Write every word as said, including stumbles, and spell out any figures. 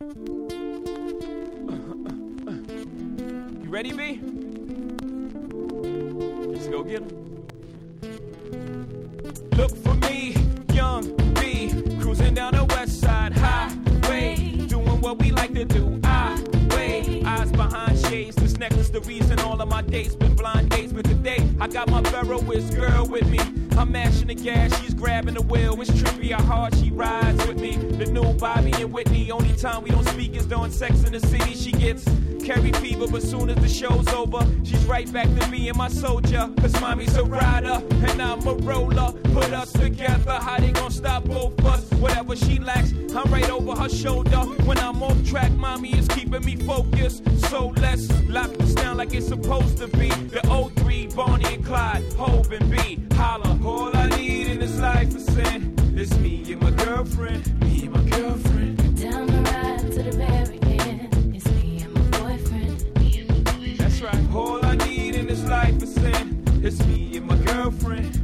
You ready, B? Let's go get him. Look for me, young B, cruising down the west side highway, doing what we like to do. I wait, eyes behind shades. This necklace, the reason all of my dates been blind dates. But today, I got my Ferroist girl with me. I'm mashing the gas, she's grabbing the wheel. It's trippy how hard she rides with me. The new Bobby and Whitney. Only time we don't speak is during Sex in the City. She gets carry fever, but soon as the show's over, she's right back to me and my soldier. Cause mommy's a rider and I'm a roller. Put us together, how they gon' stop both of us? Whatever she lacks, I'm right over her shoulder. When I'm off track, mommy is keeping me focused. So let's lock this down like it's supposed to be. The oh three, Bonnie and Clyde, Hov and B. Holla, all I need in this life is sin. It's me and my girlfriend, me and my girlfriend. Down the ride to the very end. It's me and my boyfriend, me and my boyfriend. That's right, all I need in this life is sin. It's me and my girlfriend.